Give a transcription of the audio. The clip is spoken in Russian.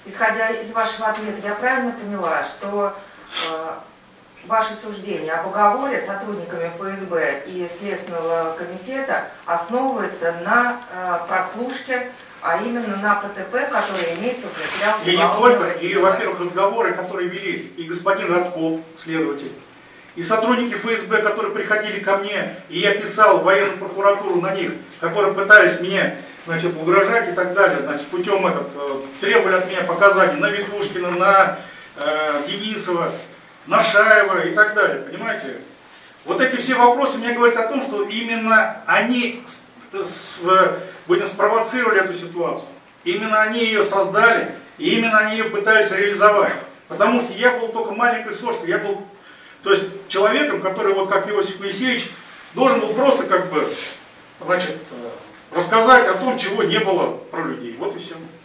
исходя из вашего ответа, я правильно поняла, что ваше суждение об уговоре сотрудниками ФСБ и Следственного комитета основывается на прослушке, а именно на ПТП, который имеется в материалах уголовного дела? И, во-первых, разговоры, которые вели и господин Радков, следователь, и сотрудники ФСБ, которые приходили ко мне, и я писал в военную прокуратуру на них, которые пытались мне, значит, угрожать и так далее, значит, путем требовали от меня показаний на Ветушкина, на Денисова, на Шаева и так далее, понимаете? Вот эти все вопросы мне говорят о том, что именно они будем спровоцировали эту ситуацию. Именно они ее создали, и именно они ее пытались реализовать. Потому что я был только маленькой сошкой, я был, то есть, человеком, который, вот как Иосиф Моисеевич, должен был просто как бы, значит, рассказать о том, чего не было про людей. Вот и все.